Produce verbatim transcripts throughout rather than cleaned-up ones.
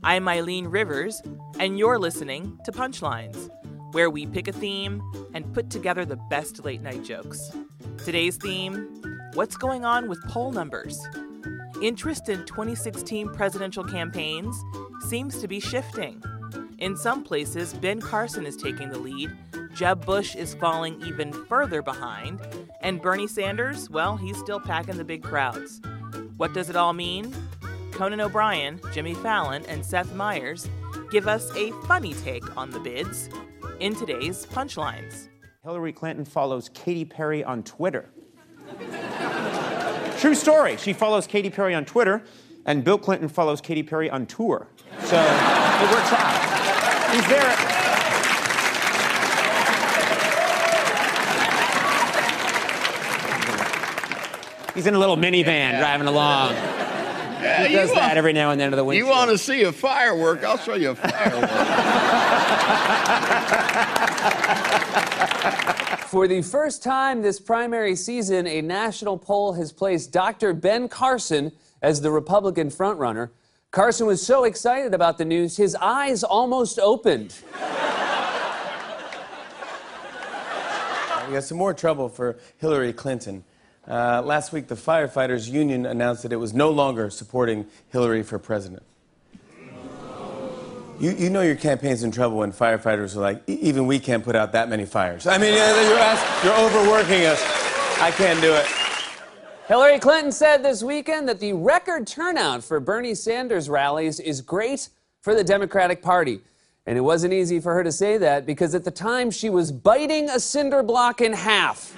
I'm Eileen Rivers, and you're listening to Punchlines, where we pick a theme and put together the best late-night jokes. Today's theme, what's going on with poll numbers? Interest in twenty sixteen presidential campaigns seems to be shifting. In some places, Ben Carson is taking the lead, Jeb Bush is falling even further behind, and Bernie Sanders, well, he's still packing the big crowds. What does it all mean? Conan O'Brien, Jimmy Fallon, and Seth Meyers give us a funny take on the bids in today's Punchlines. Hillary Clinton follows Katy Perry on Twitter. True story. She follows Katy Perry on Twitter, and Bill Clinton follows Katy Perry on tour. So it works out. He's there. He's in a little minivan yeah. driving along. Yeah, he does that want, every now and then to the windshield. You want to see a firework? I'll show you a firework. For the first time this primary season, a national poll has placed Doctor Ben Carson as the Republican frontrunner. Carson was so excited about the news, his eyes almost opened. We got some more trouble for Hillary Clinton. Uh, last week, the firefighters union announced that it was no longer supporting Hillary for president. You, you know your campaign's in trouble when firefighters are like, e- even we can't put out that many fires. I mean, you're, ask, you're overworking us. I can't do it. Hillary Clinton said this weekend that the record turnout for Bernie Sanders rallies is great for the Democratic Party. And it wasn't easy for her to say that because at the time she was biting a cinder block in half.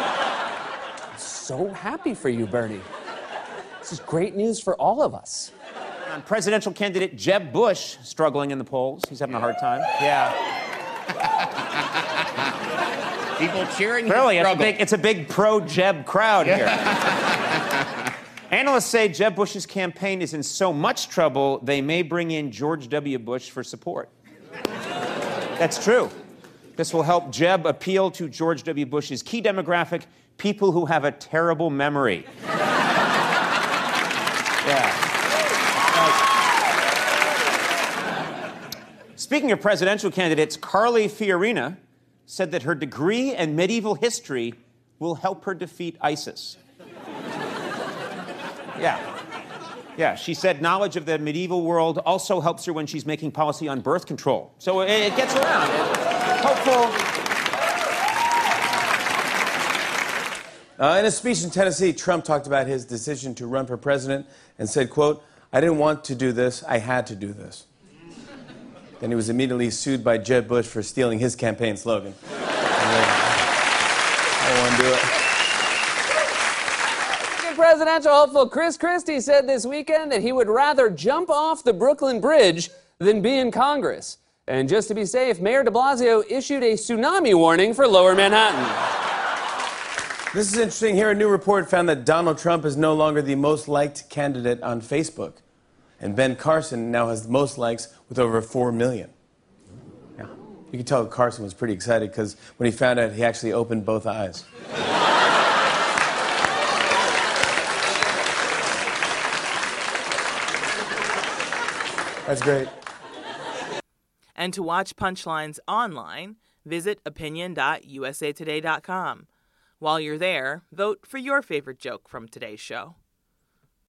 So happy for you, Bernie. This is great news for all of us. And presidential candidate Jeb Bush struggling in the polls. He's having a hard time. Yeah. People cheering. Really, it's a big, it's a big pro-Jeb crowd yeah. here. Analysts say Jeb Bush's campaign is in so much trouble, they may bring in George W. Bush for support. That's true. This will help Jeb appeal to George W. Bush's key demographic, people who have a terrible memory. Yeah. Speaking of presidential candidates, Carly Fiorina said that her degree in medieval history will help her defeat ISIS. Yeah. Yeah, she said knowledge of the medieval world also helps her when she's making policy on birth control. So it, it gets around. It's hopeful. Uh, in a speech in Tennessee, Trump talked about his decision to run for president and said, quote, "I didn't want to do this, I had to do this." Then he was immediately sued by Jeb Bush for stealing his campaign slogan. I don't want to do it. Presidential hopeful Chris Christie said this weekend that he would rather jump off the Brooklyn Bridge than be in Congress. And just to be safe, Mayor de Blasio issued a tsunami warning for Lower Manhattan. This is interesting. Here, a new report found that Donald Trump is no longer the most liked candidate on Facebook. And Ben Carson now has the most likes with over four million. Yeah. You can tell Carson was pretty excited because when he found out, he actually opened both eyes. That's great. And to watch Punchlines online, visit opinion dot u s a today dot com. While you're there, vote for your favorite joke from today's show.